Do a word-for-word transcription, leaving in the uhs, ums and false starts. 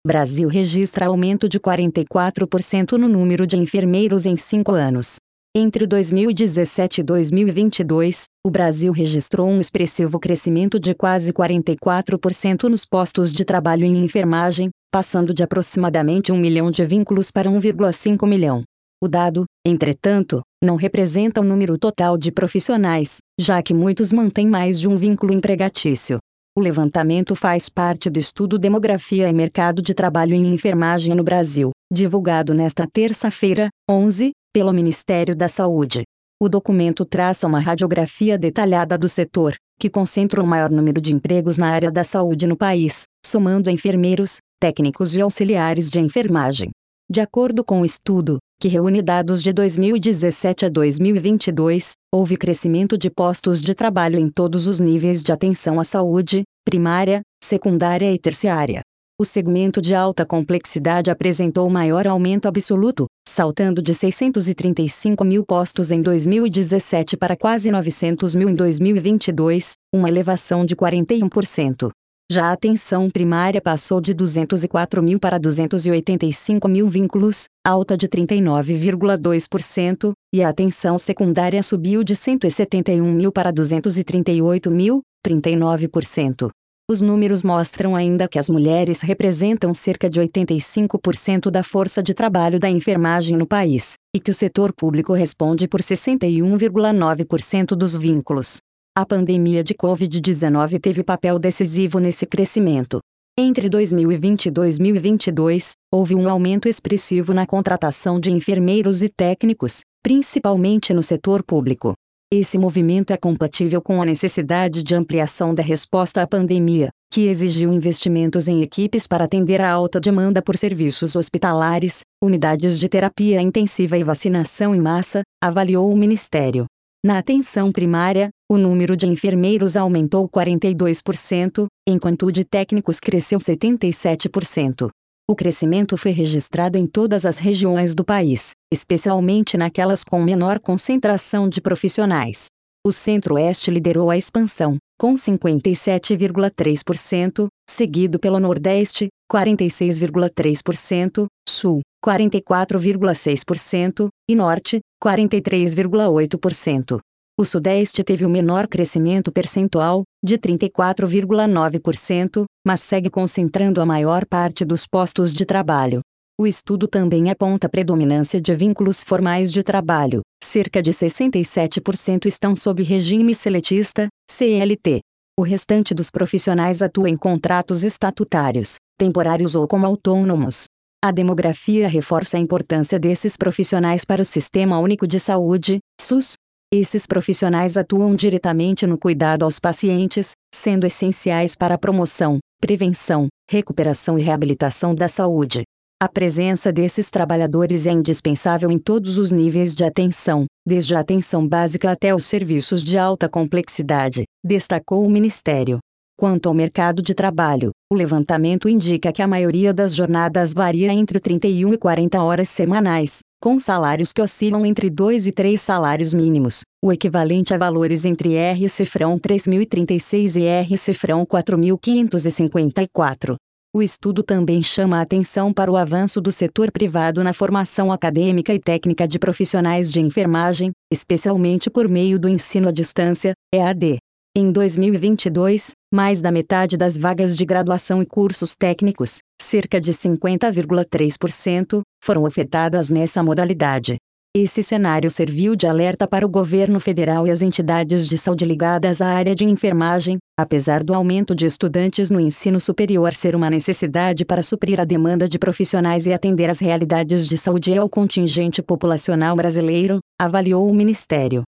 Brasil registra aumento de quarenta e quatro por cento no número de enfermeiros em cinco anos. Entre dois mil e dezessete e dois mil e vinte e dois, o Brasil registrou um expressivo crescimento de quase quarenta e quatro por cento nos postos de trabalho em enfermagem, passando de aproximadamente um milhão de vínculos para um vírgula cinco milhão. O dado, entretanto, não representa o número total de profissionais, já que muitos mantêm mais de um vínculo empregatício. O levantamento faz parte do estudo Demografia e Mercado de Trabalho em Enfermagem no Brasil, divulgado nesta terça-feira, onze, pelo Ministério da Saúde. O documento traça uma radiografia detalhada do setor, que concentra o maior número de empregos na área da saúde no país, somando enfermeiros, técnicos e auxiliares de enfermagem. De acordo com o estudo, que reúne dados de dois mil e dezessete a dois mil e vinte e dois, houve crescimento de postos de trabalho em todos os níveis de atenção à saúde, primária, secundária e terciária. O segmento de alta complexidade apresentou o maior aumento absoluto, saltando de seiscentos e trinta e cinco mil postos em dois mil e dezessete para quase novecentos mil em dois mil e vinte e dois, uma elevação de quarenta e um por cento. Já a atenção primária passou de duzentos e quatro mil para duzentos e oitenta e cinco mil vínculos, alta de trinta e nove vírgula dois por cento, e a atenção secundária subiu de cento e setenta e um mil para duzentos e trinta e oito mil, trinta e nove por cento. Os números mostram ainda que as mulheres representam cerca de oitenta e cinco por cento da força de trabalho da enfermagem no país, e que o setor público responde por sessenta e um vírgula nove por cento dos vínculos. A pandemia de covid dezenove teve papel decisivo nesse crescimento. Entre dois mil e vinte e dois mil e vinte e dois, houve um aumento expressivo na contratação de enfermeiros e técnicos, principalmente no setor público. Esse movimento é compatível com a necessidade de ampliação da resposta à pandemia, que exigiu investimentos em equipes para atender a alta demanda por serviços hospitalares, unidades de terapia intensiva e vacinação em massa, avaliou o Ministério. Na atenção primária, o número de enfermeiros aumentou quarenta e dois por cento, enquanto o de técnicos cresceu setenta e sete por cento. O crescimento foi registrado em todas as regiões do país, especialmente naquelas com menor concentração de profissionais. O Centro-Oeste liderou a expansão, com cinquenta e sete vírgula três por cento, seguido pelo Nordeste, quarenta e seis vírgula três por cento, Sul, quarenta e quatro vírgula seis por cento, e Norte, quarenta e três vírgula oito por cento. O Sudeste teve o menor crescimento percentual, de trinta e quatro vírgula nove por cento, mas segue concentrando a maior parte dos postos de trabalho. O estudo também aponta a predominância de vínculos formais de trabalho. Cerca de sessenta e sete por cento estão sob regime seletista, C L T. O restante dos profissionais atua em contratos estatutários, temporários ou como autônomos. A demografia reforça a importância desses profissionais para o Sistema Único de Saúde, SUS. Esses profissionais atuam diretamente no cuidado aos pacientes, sendo essenciais para a promoção, prevenção, recuperação e reabilitação da saúde. A presença desses trabalhadores é indispensável em todos os níveis de atenção, desde a atenção básica até os serviços de alta complexidade, destacou o Ministério. Quanto ao mercado de trabalho, o levantamento indica que a maioria das jornadas varia entre trinta e uma e quarenta horas semanais, com salários que oscilam entre dois e três salários mínimos, o equivalente a valores entre R cifrão três mil e trinta e seis e R cifrão quatro mil quinhentos e cinquenta e quatro. O estudo também chama a atenção para o avanço do setor privado na formação acadêmica e técnica de profissionais de enfermagem, especialmente por meio do ensino à distância, E A D. Em dois mil e vinte e dois, mais da metade das vagas de graduação e cursos técnicos, cerca de cinquenta vírgula três por cento, foram ofertadas nessa modalidade. Esse cenário serviu de alerta para o governo federal e as entidades de saúde ligadas à área de enfermagem, apesar do aumento de estudantes no ensino superior ser uma necessidade para suprir a demanda de profissionais e atender às realidades de saúde e ao contingente populacional brasileiro, avaliou o Ministério.